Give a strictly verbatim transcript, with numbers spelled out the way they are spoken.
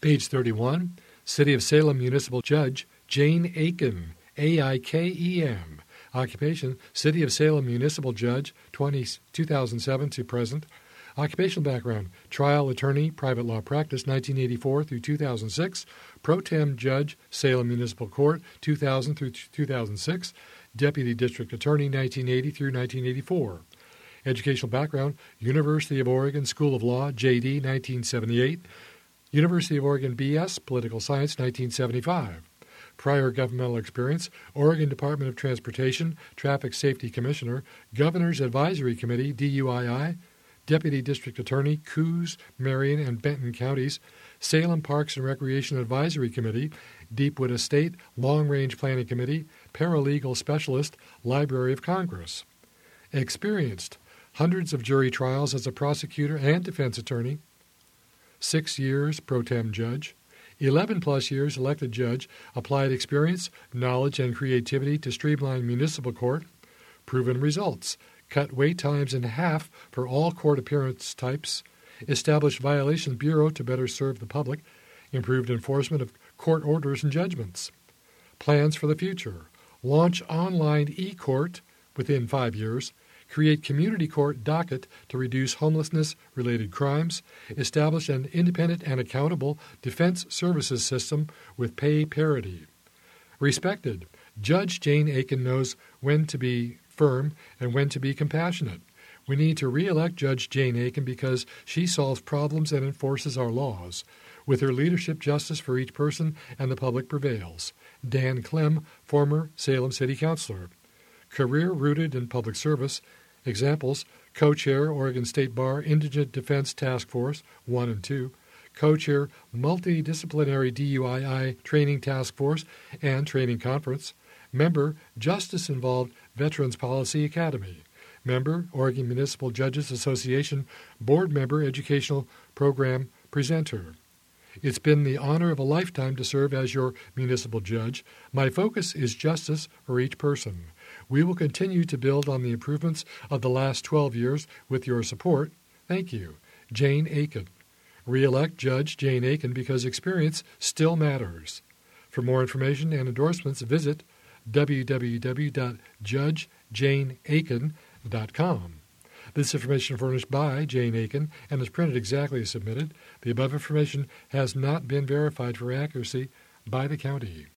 Page thirty-one, City of Salem Municipal Judge Jane Aiken, A I K E M. Occupation, City of Salem Municipal Judge, two thousand seven to present. Occupational background, trial attorney, private law practice, nineteen eighty-four through two thousand six. Pro tem judge, Salem Municipal Court, two thousand through two thousand six. Deputy District Attorney, nineteen eighty through nineteen eighty-four. Educational background, University of Oregon School of Law, J D, nineteen seventy-eight. University of Oregon B S, Political Science, nineteen seventy-five. Prior governmental experience, Oregon Department of Transportation, Traffic Safety Commissioner, Governor's Advisory Committee, D U I I, Deputy District Attorney, Coos, Marion, and Benton Counties, Salem Parks and Recreation Advisory Committee, Deepwood Estate, Long Range Planning Committee, Paralegal Specialist, Library of Congress. Experienced, hundreds of jury trials as a prosecutor and defense attorney, six years pro tem judge, eleven plus years elected judge, applied experience, knowledge, and creativity to streamline municipal court, proven results, cut wait times in half for all court appearance types, established Violations Bureau to better serve the public, improved enforcement of court orders and judgments. Plans for the future, launch online e-court within five years, create community court docket to reduce homelessness-related crimes, establish an independent and accountable defense services system with pay parity. Respected, Judge Jane Aiken knows when to be firm and when to be compassionate. We need to re-elect Judge Jane Aiken because she solves problems and enforces our laws. With her leadership, justice for each person and the public prevails. Dan Clem, former Salem City Councilor. Career rooted in public service. Examples, co-chair Oregon State Bar Indigent Defense Task Force one and two, co-chair Multidisciplinary D U I I Training Task Force and Training Conference, member Justice-Involved Veterans Policy Academy, member Oregon Municipal Judges Association Board Member Educational Program Presenter. It's been the honor of a lifetime to serve as your municipal judge. My focus is justice for each person. We will continue to build on the improvements of the last twelve years with your support. Thank you. Jane Aiken. Re-elect Judge Jane Aiken because experience still matters. For more information and endorsements, visit w w w dot judge jane aiken dot com. This information furnished by Jane Aiken and is printed exactly as submitted. The above information has not been verified for accuracy by the county.